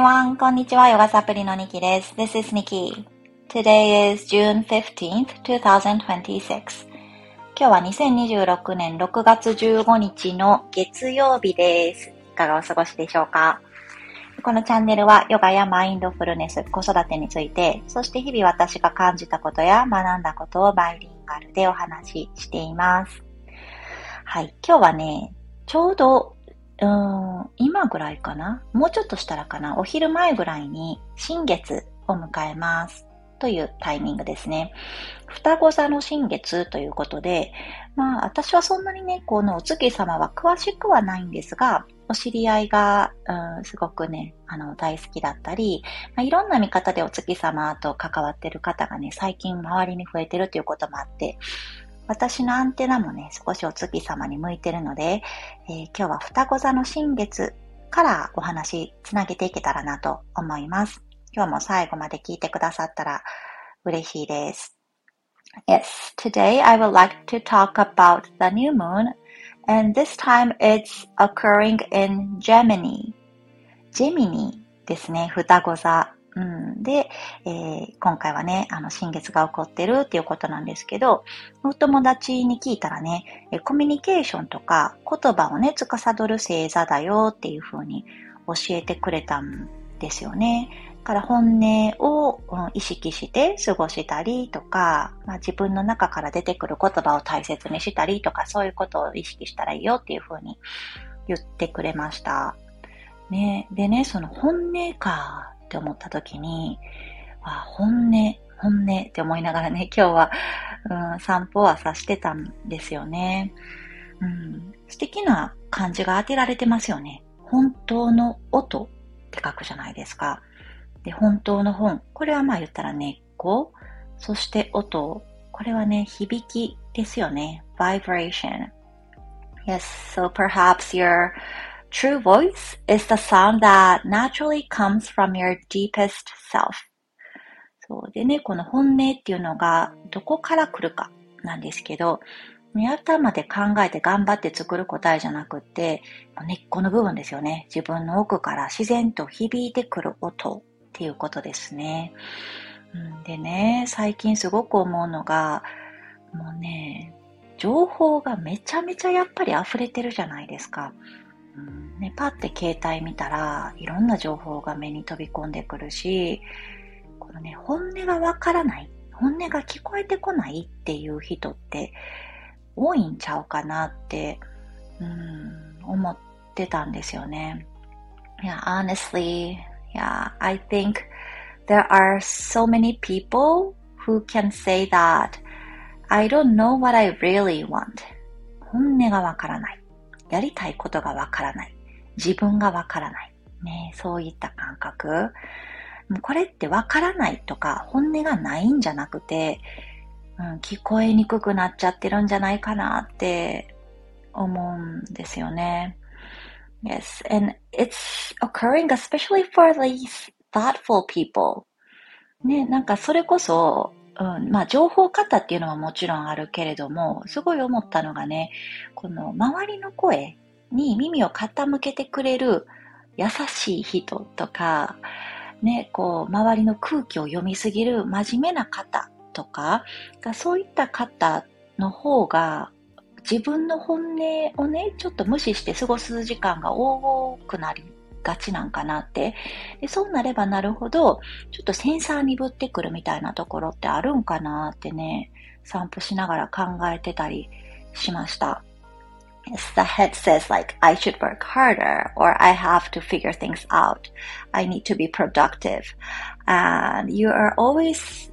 everyone. こんにちは。ヨガサプリのニキです。This is Nikki. Today is June 15th, 2026. 今日は2026年6月15日の月曜日です。いかがお過ごしでしょうか？このチャンネルはヨガやマインドフルネス、子育てについて、そして日々私が感じたことや学んだことをバイリンガルでお話ししています。はい、今日はね、ちょうど今ぐらいかな？もうちょっとしたらかな？お昼前ぐらいに新月を迎えますというタイミングですね。双子座の新月ということで、私はそんなにね、このお月様は詳しくはないんですが、お知り合いが、すごくね、大好きだったり、いろんな見方でお月様と関わっている方がね、最近周りに増えてるということもあって、私のアンテナもね、少しお月様に向いてるので、今日は双子座の新月からお話つなげていけたらなと思います。今日も最後まで聞いてくださったら嬉しいです。Yes, today I would like to talk about the new moon, and this time it's occurring in Gemini. Gemini ですね、双子座。で、今回はね、新月が起こってるっていうことなんですけど、お友達に聞いたらね、コミュニケーションとか言葉をね、司る星座だよっていう風に教えてくれたんですよね。だから本音を意識して過ごしたりとか、自分の中から出てくる言葉を大切にしたりとか、そういうことを意識したらいいよっていう風に言ってくれました。ね、でね、その本音かって思った時に、本音って思いながらね、今日は、散歩はさしてたんですよね。素敵な漢字が当てられてますよね。本当の音って書くじゃないですか。で、本当の本。これは言ったら根っこ。そして音。これはね、響きですよね。vibration. Yes, so perhaps your true voice is the sound that naturally comes from your deepest self. そうでね、この本音っていうのがどこから来るかなんですけど、頭で考えて頑張って作る答えじゃなくって、根っこの部分ですよね。自分の奥から自然と響いてくる音っていうことですね。でね、最近すごく思うのが、もうね、情報がめちゃめちゃやっぱり溢れてるじゃないですか。パッて携帯見たらいろんな情報が目に飛び込んでくるし、このね、本音がわからない、本音が聞こえてこないっていう人って多いんちゃうかなって思ってたんですよね。Yeah, honestly, yeah, I think there are so many people who can say that I don't know what I really want. 本音がわからない。やりたいことがわからない。自分がわからない。ね、そういった感覚。これってわからないとか本音がないんじゃなくて、聞こえにくくなっちゃってるんじゃないかなって思うんですよね。Yes, and it's occurring especially for these thoughtful people. ね、なんかそれこそ、情報型っていうのはもちろんあるけれども、すごい思ったのがね、この周りの声に耳を傾けてくれる優しい人とか、ね、こう、周りの空気を読みすぎる真面目な方とか、そういった方の方が、自分の本音をね、ちょっと無視して過ごす時間が多くなりがちなんかなって。で、そうなればなるほど、ちょっとセンサー鈍ってくるみたいなところってあるんかなってね、散歩しながら考えてたりしました。The head says like, I should work harder, or I have to figure things out. I need to be productive. And you are always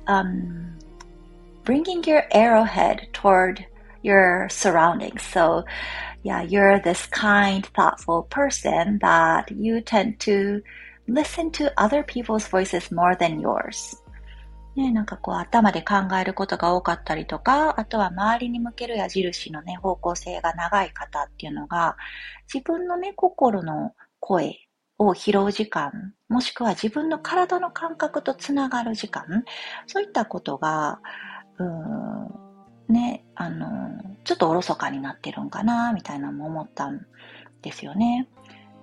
bringing your arrowhead toward your surroundings. So yeah, you're this kind, thoughtful person that you tend to listen to other people's voices more than yours. ね、なんかこう頭で考えることが多かったりとか、あとは周りに向ける矢印のね、方向性が長い方っていうのが、自分のね、心の声を拾う時間、もしくは自分の体の感覚とつながる時間、そういったことが、ね、ちょっとおろそかになってるんかな、みたいなのも思ったんですよね。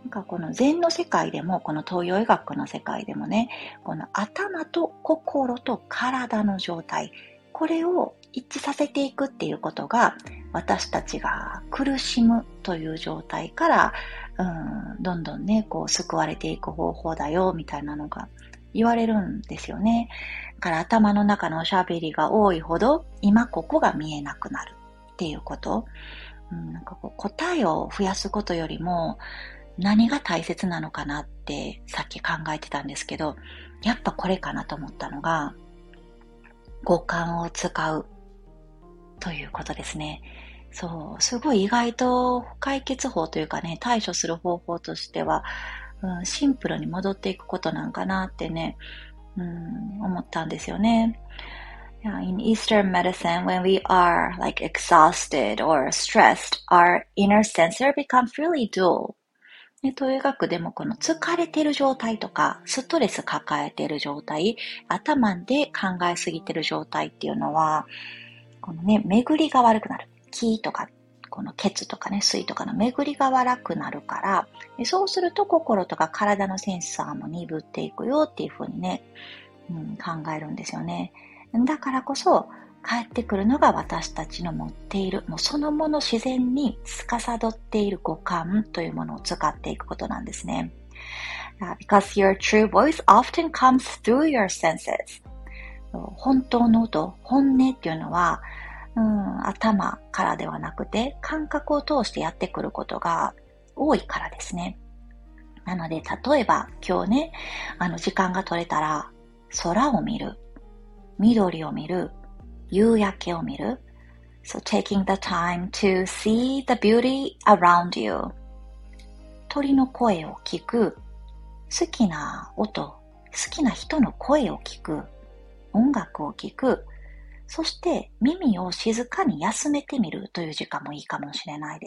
なんかこの禅の世界でも、この東洋医学の世界でもね、この頭と心と体の状態、これを一致させていくっていうことが、私たちが苦しむという状態から、どんどんね、こう救われていく方法だよ、みたいなのが言われるんですよね。だから頭の中のおしゃべりが多いほど、今ここが見えなくなるっていうこと。なんかこう答えを増やすことよりも、何が大切なのかなってさっき考えてたんですけど、やっぱこれかなと思ったのが、五感を使うということですね。そう、すごい意外と解決法というかね、対処する方法としては、シンプルに戻っていくことなんかなってね、思ったんですよね。Yeah, in Eastern medicine, when we are like exhausted or stressed, our inner sensor becomes really dull. で、東洋医学でもこの疲れてる状態とか、ストレス抱えてる状態、頭で考えすぎてる状態っていうのは、このね、巡りが悪くなる。気とか、この血とかね、水とかの巡りが悪くなるから、そうすると心とか体のセンサーも鈍っていくよっていうふうにね、考えるんですよね。だからこそ、帰ってくるのが私たちの持っている、もうそのもの自然に司っている五感というものを使っていくことなんですね。Because your true voice often comes through your senses. 本当の音、本音っていうのは、頭からではなくて感覚を通してやってくることが多いからですね。なので、例えば今日ね、時間が取れたら空を見る、緑を見る、夕焼けを見る。So taking the time to see the beauty around you. 鳥の声を聞く、好きな音、好きな人の声を聞く、音楽を聞く、そして耳を静かに休めてみるという時間もいいかもしれないです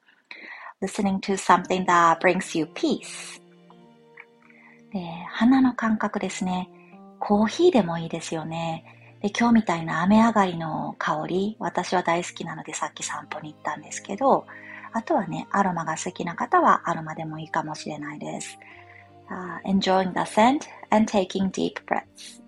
。Listening to something that brings you peace. で、鼻の感覚ですね。コーヒーでもいいですよね。で、今日みたいな雨上がりの香り、私は大好きなのでさっき散歩に行ったんですけど、あとはね、アロマが好きな方はアロマでもいいかもしれないです。Enjoying the scent and taking deep breaths.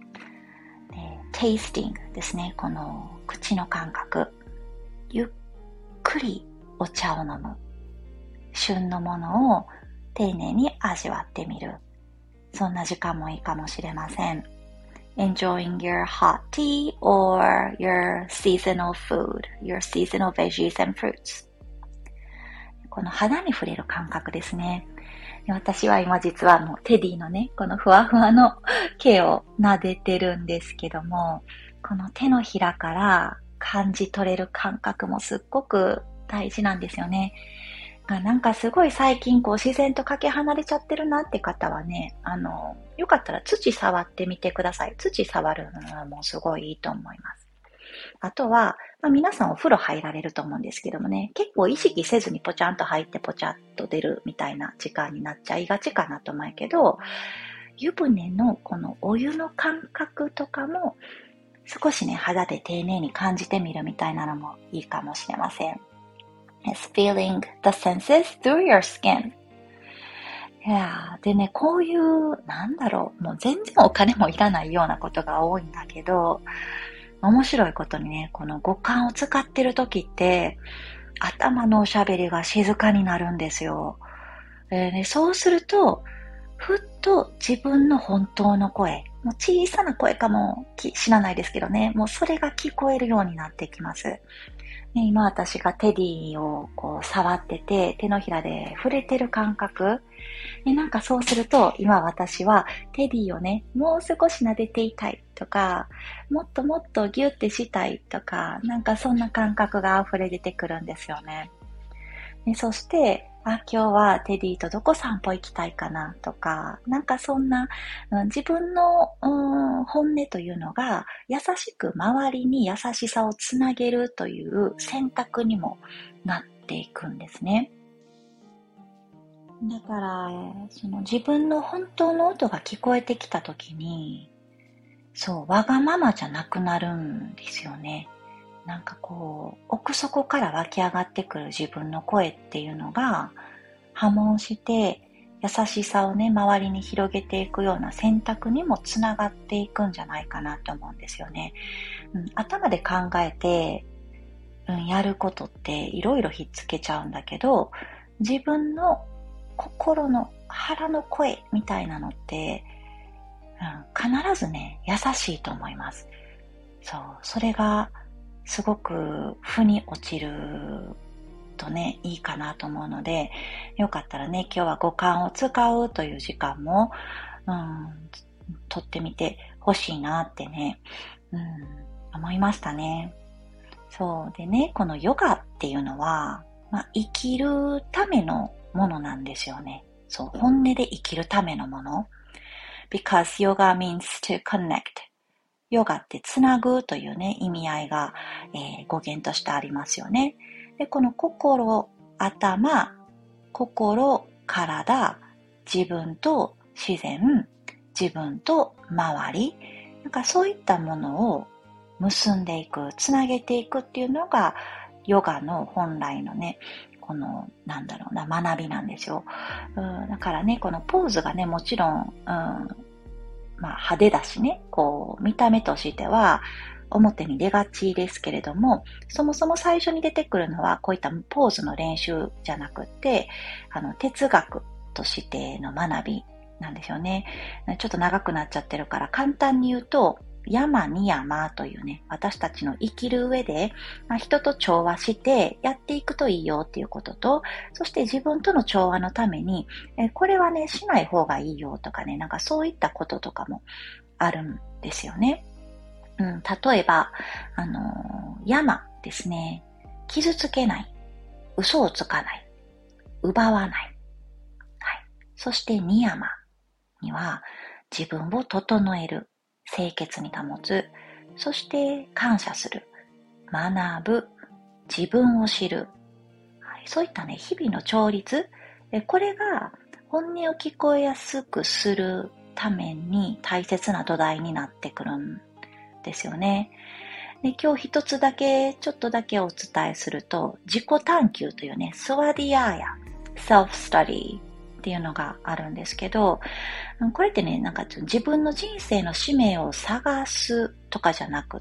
Tasting ですね。この口の感覚。ゆっくりお茶を飲む。旬のものを丁寧に味わってみる。そんな時間もいいかもしれません。Enjoying your hot tea or your seasonal food, your seasonal veggies and fruits. この肌に触れる感覚ですね。私は今実はもうテディのね、このふわふわの毛を撫でてるんですけども、この手のひらから感じ取れる感覚もすっごく大事なんですよね。なんかすごい最近こう自然とかけ離れちゃってるなって方はね、よかったら土触ってみてください。土触るのはもうすごいいいと思います。あとは、皆さんお風呂入られると思うんですけどもね、結構意識せずにポチャンと入ってポチャッと出るみたいな時間になっちゃいがちかなと思うけど、湯船のこのお湯の感覚とかも少しね、肌で丁寧に感じてみるみたいなのもいいかもしれません。It's feeling the senses through your skin. いやでね、こういう、もう全然お金もいらないようなことが多いんだけど、面白いことにね、この五感を使ってる時って、頭のおしゃべりが静かになるんですよ。そうすると、ふっと自分の本当の声、もう小さな声かも知らないですけどね、もうそれが聞こえるようになってきます。今私がテディをこう触ってて、手のひらで触れてる感覚。なんかそうすると、今私はテディをね、もう少し撫でていたいとか、もっともっとギュッてしたいとか、なんかそんな感覚が溢れ出てくるんですよね。そして、今日はテディとどこ散歩行きたいかなとか、なんかそんな、自分の、本音というのが優しく周りに優しさをつなげるという選択にもなっていくんですね。だから、その自分の本当の音が聞こえてきたときに、そう、わがままじゃなくなるんですよね。なんかこう、奥底から湧き上がってくる自分の声っていうのが、 破門して、優しさをね、周りに広げていくような選択にもつながっていくんじゃないかなと思うんですよね。頭で考えて、やることっていろいろひっつけちゃうんだけど、自分の心の腹の声みたいなのって、必ずね、優しいと思います。そう、それがすごく腑に落ちるとね、いいかなと思うので、よかったらね、今日は五感を使うという時間も、取ってみてほしいなってね、思いましたね。そうでね、このヨガっていうのは、生きるためのものなんですよね。そう、本音で生きるためのもの。Because yoga means to connect. ヨガってつなぐというね、意味合いが、語源としてありますよね。で、この心、頭、心、体、自分と自然、自分と周り、なんかそういったものを結んでいく、つなげていくっていうのが、ヨガの本来のね、この、学びなんですよ。だからね、このポーズがね、もちろん、派手だしね、こう、見た目としては、表に出がちですけれども、そもそも最初に出てくるのは、こういったポーズの練習じゃなくって、哲学としての学びなんですよね。ちょっと長くなっちゃってるから、簡単に言うと、山に山というね、私たちの生きる上で、人と調和してやっていくといいよっていうことと、そして自分との調和のために、これはね、しない方がいいよとかね、なんかそういったこととかもあるんですよね。例えば、山ですね。傷つけない。嘘をつかない。奪わない。はい。そして二山には自分を整える。清潔に保つ。そして感謝する。学ぶ。自分を知る。はい、そういったね、日々の調律。これが本音を聞こえやすくするために大切な土台になってくるんですよね。で、今日一つだけ、ちょっとだけお伝えすると、自己探求というね、スワディアーヤ、self study っていうのがあるんですけど、これってね、なんか自分の人生の使命を探すとかじゃなくって、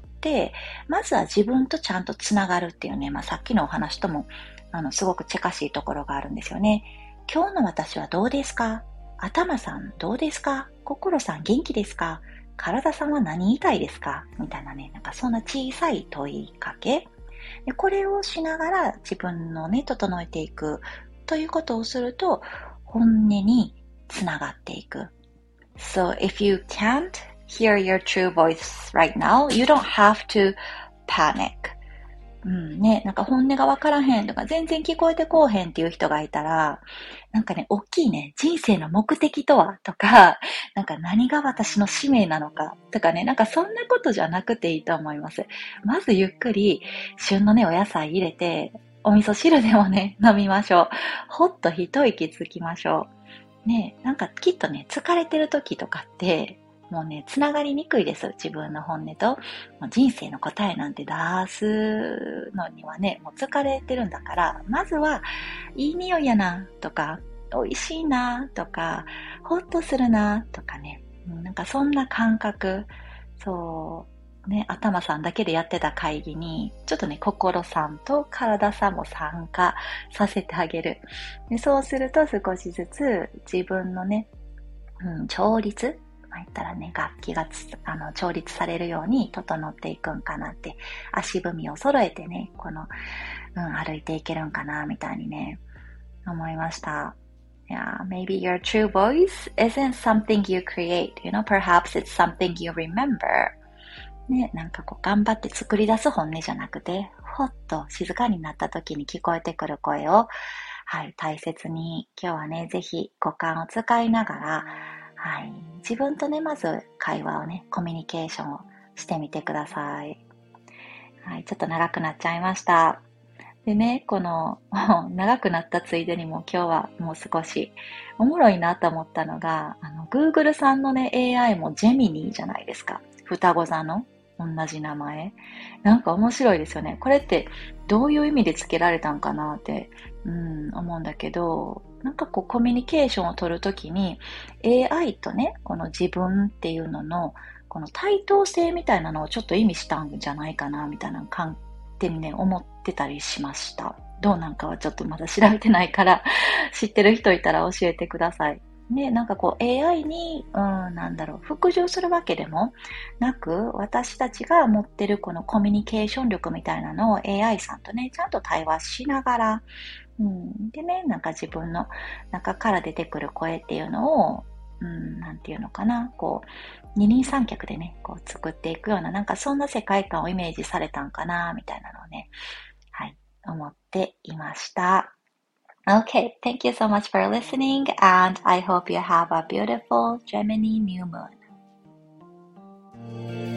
まずは自分とちゃんとつながるっていうね、さっきのお話とも、すごく近しいところがあるんですよね。今日の私はどうですか？頭さんどうですか？心さん元気ですか？体さんは何言いたいですか？みたいなね、なんかそんな小さい問いかけ。でこれをしながら自分のね、整えていくということをすると、本音につながっていく。So if you can't hear your true voice right now, you don't have to panic. なんか本音がわからへんとか全然聞こえてこうへんっていう人がいたら、なんかね、大きいね、人生の目的とはとか、なんか何が私の使命なのかとかね、なんかそんなことじゃなくていいと思います。まずゆっくり旬のね、お野菜入れて、お味噌汁でもね、飲みましょう。ほっと一息つきましょう。ね、なんかきっとね、疲れてる時とかって、もうね、つながりにくいです。自分の本音と。人生の答えなんて出すのにはね、もう疲れてるんだから、まずは、いい匂いやな、とか、美味しいな、とか、ほっとするな、とかね。なんかそんな感覚、そうね、頭さんだけでやってた会議に、ちょっとね、心さんと体さんも参加させてあげる。でそうすると少しずつ自分のね、調律言ったらね、楽器が調律されるように整っていくんかなって、足踏みを揃えてね、歩いていけるんかな、みたいにね、思いました。Yeah, maybe your true voice isn't something you create, perhaps it's something you remember. ね、なんか頑張って作り出す本音じゃなくて、ほっと静かになった時に聞こえてくる声を、はい、大切に今日はね、ぜひ五感を使いながら、はい、自分とね、まず会話をね、コミュニケーションをしてみてください。はい、ちょっと長くなっちゃいました。でね、この長くなったついでにも今日はもう少しおもろいなと思ったのが、Google さんのね、AI もジェミニーじゃないですか。双子座の。 同じ名前。なんか面白いですよね。これってどういう意味で付けられたんかなって、思うんだけど、なんかこうコミュニケーションを取るときに AI とね、この自分っていうののこの対等性みたいなのをちょっと意味したんじゃないかなみたいな勝手にね、思ってたりしました。どうなんかはちょっとまだ調べてないから知ってる人いたら教えてください。ね、なんかこう AI に、服従するわけでもなく、私たちが持ってるこのコミュニケーション力みたいなのを AI さんとね、ちゃんと対話しながら、でね、なんか自分の中から出てくる声っていうのを、なんていうのかな、こう、二人三脚でね、こう作っていくような、なんかそんな世界観をイメージされたんかな、みたいなのをね、はい、思っていました。Okay, thank you so much for listening, and I hope you have a beautiful Gemini new moon.